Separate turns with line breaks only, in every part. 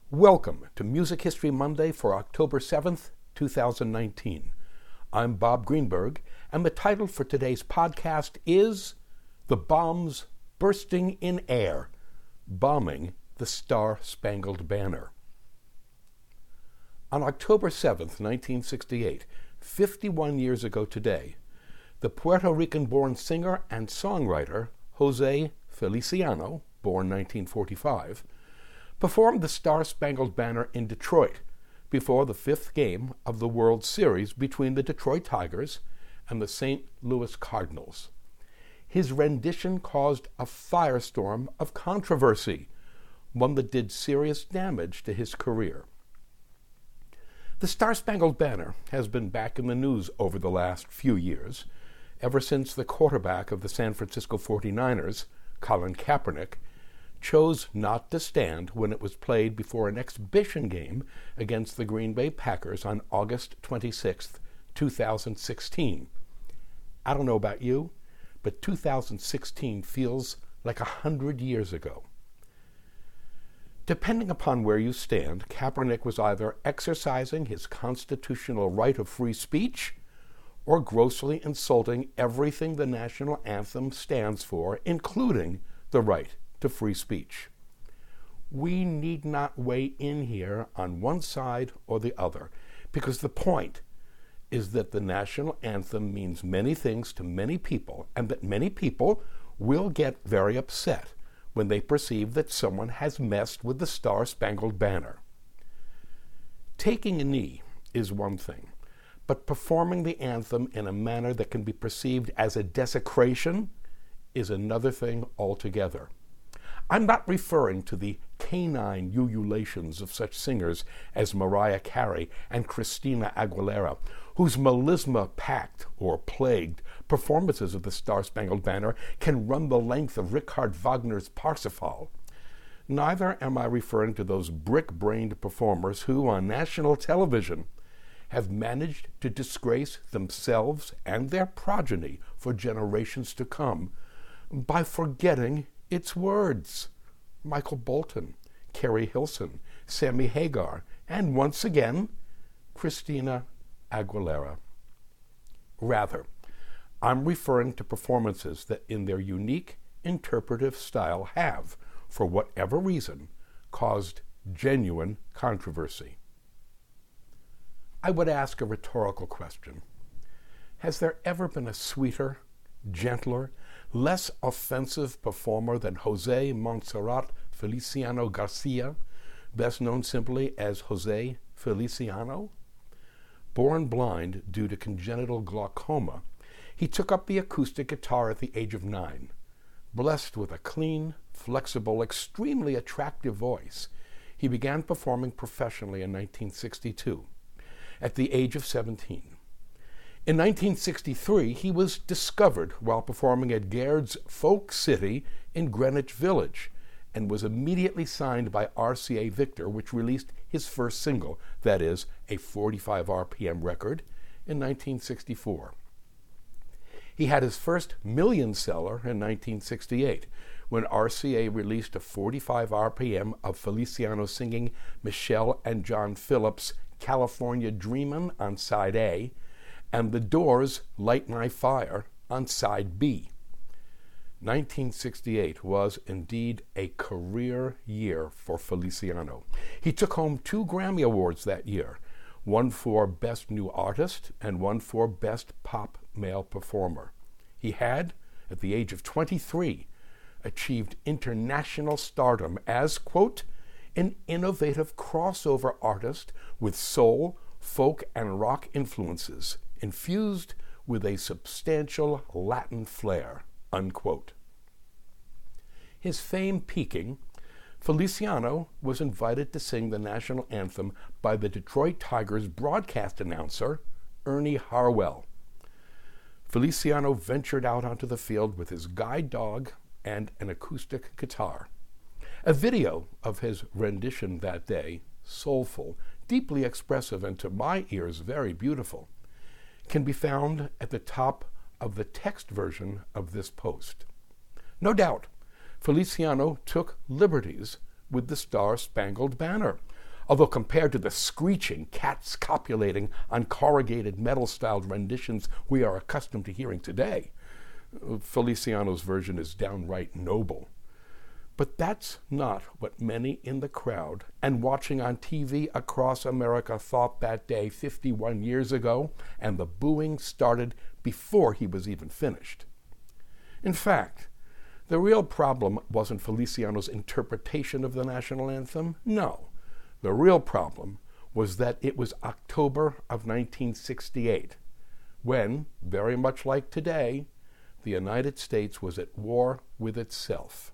Welcome to Music History Monday for October 7th, 2019. I'm Bob Greenberg, and the title for today's podcast is The Bombs Bursting in Air, Bombing the Star-Spangled Banner. On October 7th, 1968, 51 years ago today, the Puerto Rican-born singer and songwriter Jose Feliciano, born 1945, performed the Star-Spangled Banner in Detroit before the fifth game of the World Series between the Detroit Tigers and the St. Louis Cardinals. His rendition caused a firestorm of controversy, one that did serious damage to his career. The Star-Spangled Banner has been back in the news over the last few years, ever since the quarterback of the San Francisco 49ers, Colin Kaepernick, chose not to stand when it was played before an exhibition game against the Green Bay Packers on August 26, 2016. I don't know about you, but 2016 feels like 100 years ago. Depending upon where you stand, Kaepernick was either exercising his constitutional right of free speech or grossly insulting everything the national anthem stands for, including the right to free speech. We need not weigh in here on one side or the other, because the point is that the national anthem means many things to many people, and that many people will get very upset when they perceive that someone has messed with the Star-Spangled Banner. Taking a knee is one thing, but performing the anthem in a manner that can be perceived as a desecration is another thing altogether. I'm not referring to the canine ululations of such singers as Mariah Carey and Christina Aguilera, whose melisma-packed or plagued performances of the Star-Spangled Banner can run the length of Richard Wagner's Parsifal. Neither am I referring to those brick-brained performers who, on national television, have managed to disgrace themselves and their progeny for generations to come by forgetting its words. Michael Bolton, Kerry Hilson, Sammy Hagar, and once again, Christina Aguilera. Rather, I'm referring to performances that in their unique interpretive style have, for whatever reason, caused genuine controversy. I would ask a rhetorical question. Has there ever been a sweeter, gentler, less offensive performer than Jose Montserrat Feliciano Garcia, best known simply as Jose Feliciano? Born blind due to congenital glaucoma, he took up the acoustic guitar at the age of 9. Blessed with a clean, flexible, extremely attractive voice, he began performing professionally in 1962, at the age of 17. In 1963, he was discovered while performing at Gaird's Folk City in Greenwich Village and was immediately signed by RCA Victor, which released his first single, that is, a 45 RPM record, in 1964. He had his first million seller in 1968, when RCA released a 45 RPM of Feliciano singing Michelle and John Phillips' California Dreamin' on side A, and The Doors' Light My Fire on side B. 1968 was indeed a career year for Feliciano. He took home 2 Grammy Awards that year, one for Best New Artist and one for Best Pop Male Performer. He had, at the age of 23, achieved international stardom as, quote, an innovative crossover artist with soul, folk, and rock influences, infused with a substantial Latin flair, unquote. His fame peaking, Feliciano was invited to sing the national anthem by the Detroit Tigers broadcast announcer, Ernie Harwell. Feliciano ventured out onto the field with his guide dog and an acoustic guitar. A video of his rendition that day, soulful, deeply expressive, and to my ears very beautiful, can be found at the top of the text version of this post. No doubt, Feliciano took liberties with the Star-Spangled Banner, although compared to the screeching, cats copulating on corrugated metal-styled renditions we are accustomed to hearing today, Feliciano's version is downright noble. But that's not what many in the crowd and watching on TV across America thought that day 51 years ago, and the booing started before he was even finished. In fact, the real problem wasn't Feliciano's interpretation of the national anthem. No. The real problem was that it was October of 1968, when, very much like today, the United States was at war with itself.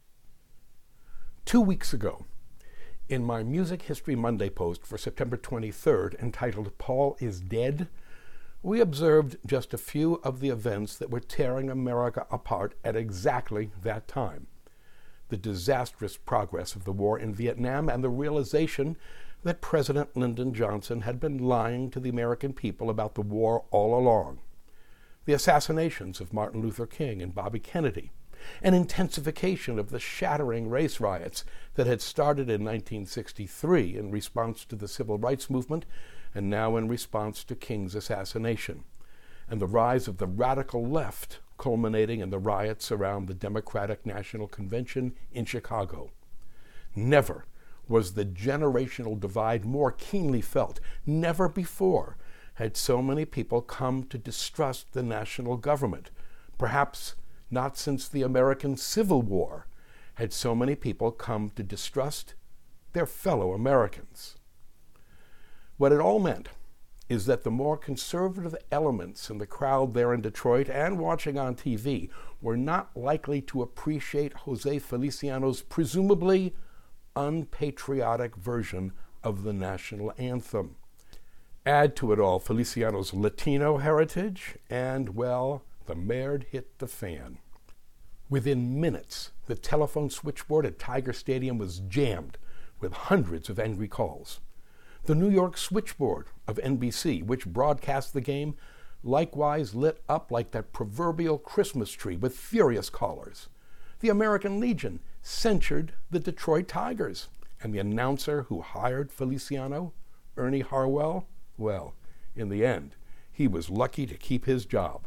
2 weeks ago, in my Music History Monday post for September 23rd, entitled Paul is Dead, we observed just a few of the events that were tearing America apart at exactly that time. The disastrous progress of the war in Vietnam and the realization that President Lyndon Johnson had been lying to the American people about the war all along. The assassinations of Martin Luther King and Bobby Kennedy, an intensification of the shattering race riots that had started in 1963 in response to the Civil Rights Movement and now in response to King's assassination, and the rise of the radical left culminating in the riots around the Democratic National Convention in Chicago. Never was the generational divide more keenly felt. Never before had so many people come to distrust the national government. Perhaps not since the American Civil War had so many people come to distrust their fellow Americans. What it all meant is that the more conservative elements in the crowd there in Detroit and watching on TV were not likely to appreciate Jose Feliciano's presumably unpatriotic version of the national anthem. Add to it all Feliciano's Latino heritage, and, well, the merd hit the fan. Within minutes, the telephone switchboard at Tiger Stadium was jammed with hundreds of angry calls. The New York switchboard of NBC, which broadcast the game, likewise lit up like that proverbial Christmas tree with furious callers. The American Legion censured the Detroit Tigers, and the announcer who hired Feliciano, Ernie Harwell, well, in the end, he was lucky to keep his job.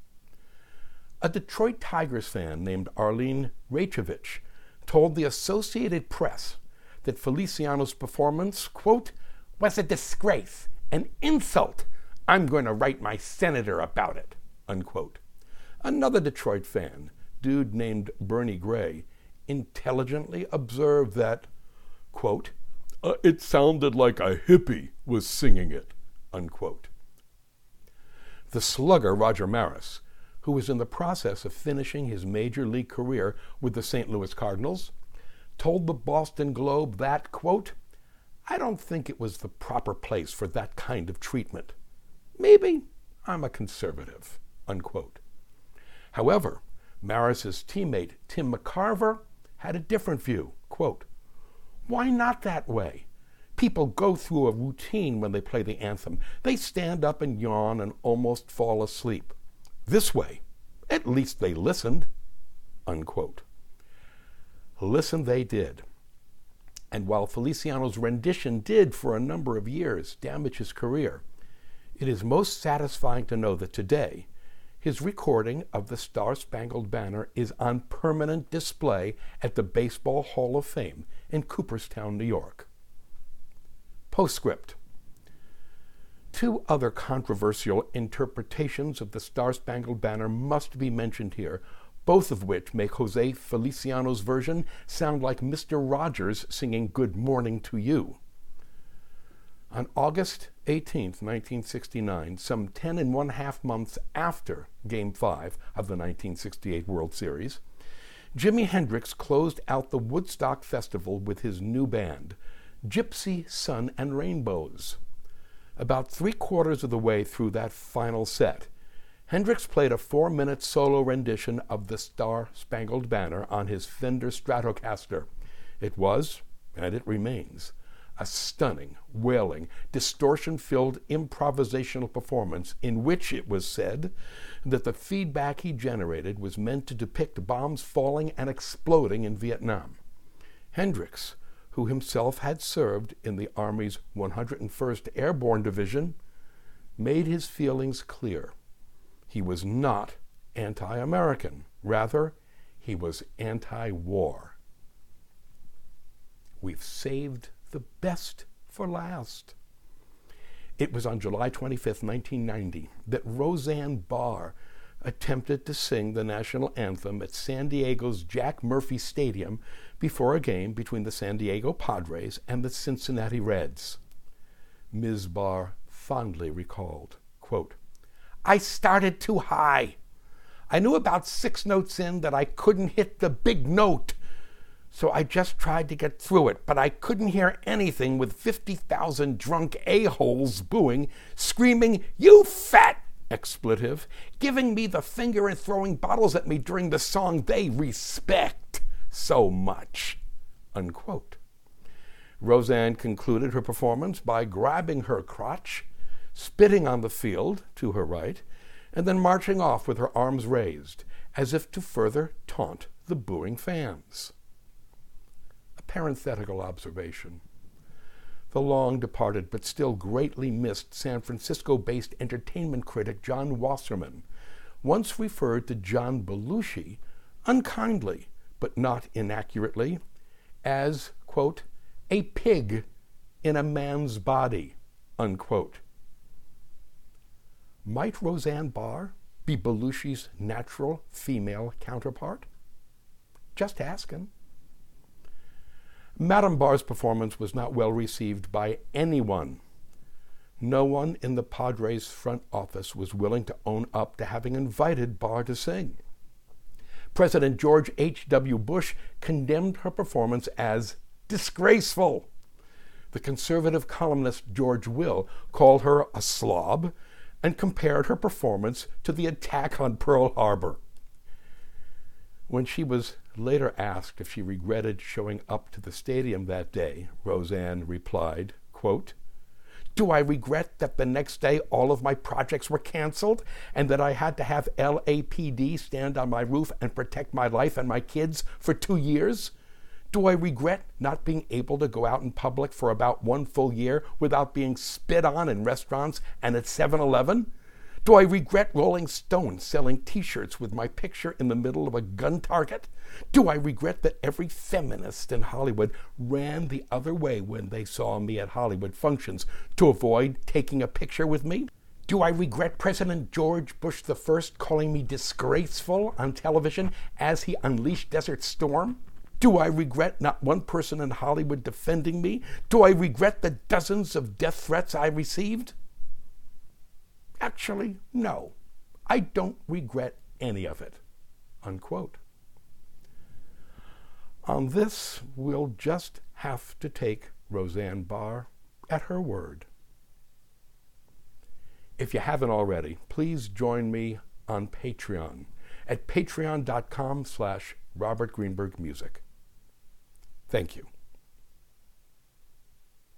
A Detroit Tigers fan named Arlene Rachovich told the Associated Press that Feliciano's performance, quote, was a disgrace, an insult. I'm going to write my senator about it, unquote. Another Detroit fan, dude named Bernie Gray, intelligently observed that, quote, it sounded like a hippie was singing it, unquote. The slugger Roger Maris, who was in the process of finishing his major league career with the St. Louis Cardinals, told the Boston Globe that, quote, I don't think it was the proper place for that kind of treatment. Maybe I'm a conservative, unquote. However, Maris's teammate Tim McCarver had a different view, quote, why not that way? People go through a routine when they play the anthem. They stand up and yawn and almost fall asleep. This way, at least they listened, unquote. Listen they did. And while Feliciano's rendition did, for a number of years, damage his career, it is most satisfying to know that today, his recording of the Star-Spangled Banner is on permanent display at the Baseball Hall of Fame in Cooperstown, New York. Postscript. Two other controversial interpretations of the Star-Spangled Banner must be mentioned here, both of which make Jose Feliciano's version sound like Mr. Rogers singing Good Morning to You. On August 18, 1969, some 10½ months after Game 5 of the 1968 World Series, Jimi Hendrix closed out the Woodstock Festival with his new band, Gypsy, Sun, and Rainbows. About 3/4 of the way through that final set, Hendrix played a 4-minute solo rendition of the Star-Spangled Banner on his Fender Stratocaster. It was, and it remains, a stunning, wailing, distortion-filled improvisational performance in which it was said that the feedback he generated was meant to depict bombs falling and exploding in Vietnam. Hendrix, who himself had served in the Army's 101st Airborne Division, made his feelings clear. He was not anti-American. Rather, he was anti-war. We've saved the best for last. It was on July 25, 1990, that Roseanne Barr attempted to sing the national anthem at San Diego's Jack Murphy Stadium before a game between the San Diego Padres and the Cincinnati Reds. Ms. Barr fondly recalled, quote, "I started too high. I knew about 6 notes in that I couldn't hit the big note, so I just tried to get through it, but I couldn't hear anything with 50,000 drunk a-holes booing, screaming, 'You fat!' expletive, giving me the finger and throwing bottles at me during the song they respect so much," unquote. Roseanne concluded her performance by grabbing her crotch, spitting on the field to her right, and then marching off with her arms raised, as if to further taunt the booing fans. A parenthetical observation. The long-departed but still greatly missed San Francisco-based entertainment critic John Wasserman once referred to John Belushi, unkindly but not inaccurately, as, quote, "a pig in a man's body," unquote. Might Roseanne Barr be Belushi's natural female counterpart? Just asking. Madame Barr's performance was not well received by anyone. No one in the Padres' front office was willing to own up to having invited Barr to sing. President George H.W. Bush condemned her performance as disgraceful. The conservative columnist George Will called her a slob and compared her performance to the attack on Pearl Harbor. When she was later asked if she regretted showing up to the stadium that day, Roseanne replied, quote, "Do I regret that the next day all of my projects were canceled and that I had to have LAPD stand on my roof and protect my life and my kids for 2 years? Do I regret not being able to go out in public for about 1 full year without being spit on in restaurants and at 7-Eleven? Do I regret Rolling Stone selling T-shirts with my picture in the middle of a gun target? Do I regret that every feminist in Hollywood ran the other way when they saw me at Hollywood functions to avoid taking a picture with me? Do I regret President George Bush I calling me disgraceful on television as he unleashed Desert Storm? Do I regret not one person in Hollywood defending me? Do I regret the dozens of death threats I received? Actually, no. I don't regret any of it," unquote. On this, we'll just have to take Roseanne Barr at her word. If you haven't already, please join me on Patreon at patreon.com/Robert Greenberg Music. Thank you.